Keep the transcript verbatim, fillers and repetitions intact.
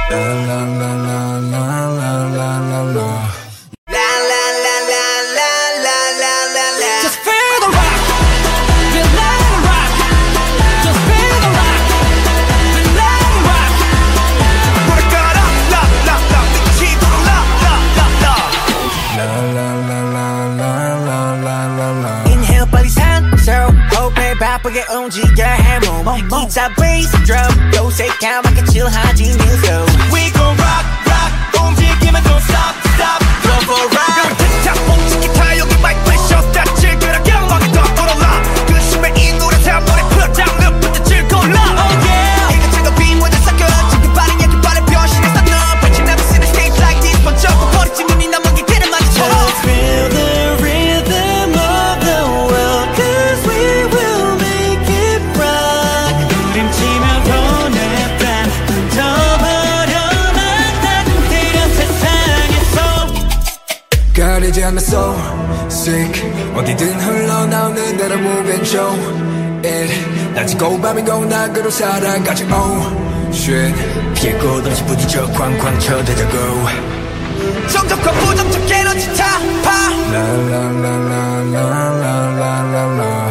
La la la la la la la la la. La la la la la la la la la. Just feel the rock, feel let it rock. Just feel the rock, feel let it rock. 뭐랄까라 la la la 미치도록 la la la la. La la la la la la la la la. Inhale 빨리 산소 호흡에 바쁘게 움직여 해몸 기타 베이스 드럼 요새 까맣게 칠하지 뉴스. We gon' rock rock 움직이면 don't stop stop. Go for a ride. 틱탁 멈춘 기타 여기 마이크 프레셔 딱 즐거라 영광이 더 불어라. 그 심해 이 노래 다 머리 풀어 down 늘부터 즐거라. Oh yeah. 이거 작업이 먼저 섞여 지금 빠른 얘기 빠른 변신했어 너. But you never seen a stage like this. 먼저 버리지 눈이 남은 길을 마주쳐. Feel the rhythm of the world, 'cause we will make it rock. 부림치며 보냈다 던져버려 난 따뜻해진 세상에서. 가리지 않는 soul sick 어디든 흘러나오는 대로 moving show it 낮이고 밤이고 낙으로 살아가지 oh shit 피할 곳 없이 부딪혀 쾅쾅 쳐대자고 정적과 부정적 에너지 타파. La la la la la la la la la.